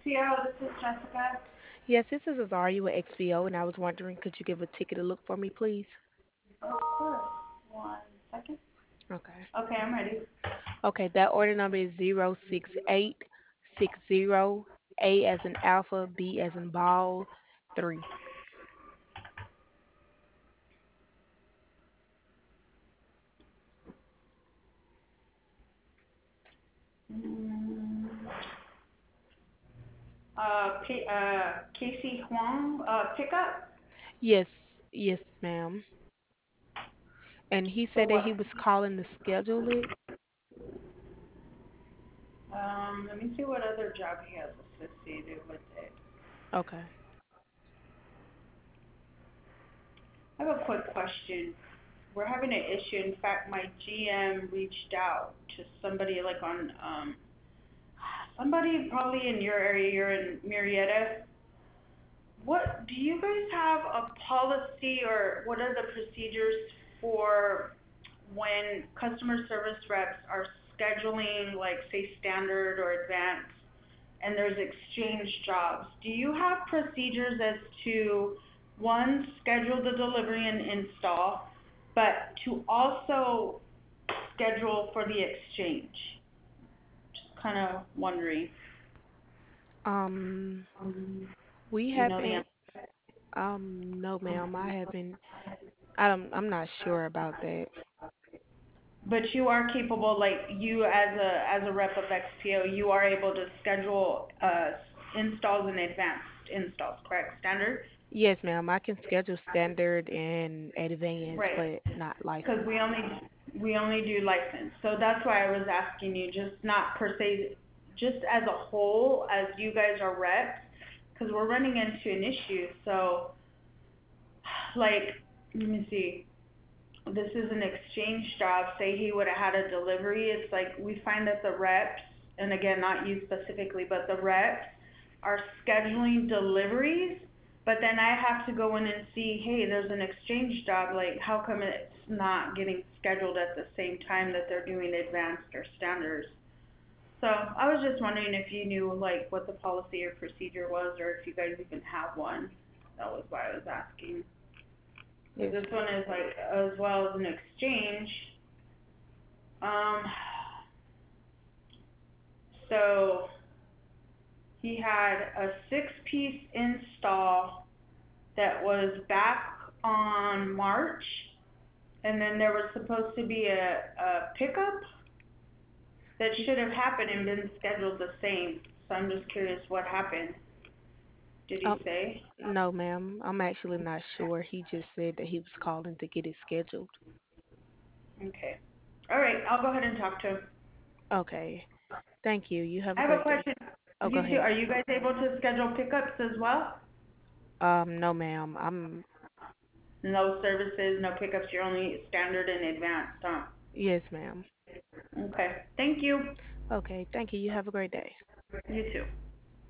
XPO. This is Jessica. Yes, this is Azaria with XBO, and I was wondering, could you give a ticket a look for me, please? Of course. 1 second. Okay. Okay, I'm ready. Okay, that order number is 06860, A as in alpha, B as in ball, 3. Mm, Casey Huang, pickup. Yes, ma'am. And he For said that he what? was calling to schedule it. Let me see what other job he has associated with it. Okay. I have a quick question. We're having an issue. In fact, my GM reached out to somebody like on somebody probably in your area. You're in Marietta. What do you guys have a policy or what are the procedures for when customer service reps are scheduling like say standard or advanced and there's exchange jobs? Do you have procedures as to one, schedule the delivery and install, but to also schedule for the exchange? Just kind of wondering. Um, we Do you know the haven't. No, ma'am, I haven't. I'm not sure about that. But you are capable, like you as a rep of XPO, you are able to schedule installs and advanced installs, correct? Standard? Yes, ma'am, I can schedule standard and advanced, Right. but not Because licensed. we only do license. So that's why I was asking you, just not per se, just as a whole, as you guys are reps, because we're running into an issue. So, like, let me see. This is an exchange job. Say he would have had a delivery. It's like we find that the reps, and again, not you specifically, but the reps are scheduling deliveries, but then I have to go in and see, hey, there's an exchange job. Like, how come it's not getting scheduled at the same time that they're doing advanced or standards? So I was just wondering if you knew like what the policy or procedure was, or if you guys even have one. That was why I was asking. Because Yes, this one is like as well as an exchange. Um, so he had a 6-piece install that was back on March, and then there was supposed to be a pickup that ma'am. should have happened and been scheduled the same. So I'm just curious what happened. Did he Um, say? no, ma'am. I'm actually not sure. He just said that he was calling to get it scheduled. Okay. All right, I'll go ahead and talk to him. Okay. Thank you. You have I a have a great day. question. Oh, go You two, ahead. are you guys able to schedule pickups as well? No, ma'am. I'm No services, no pickups. You're only standard and advanced, huh? Yes, ma'am. Okay. Thank you. Okay. Thank you. You have a great day. You too.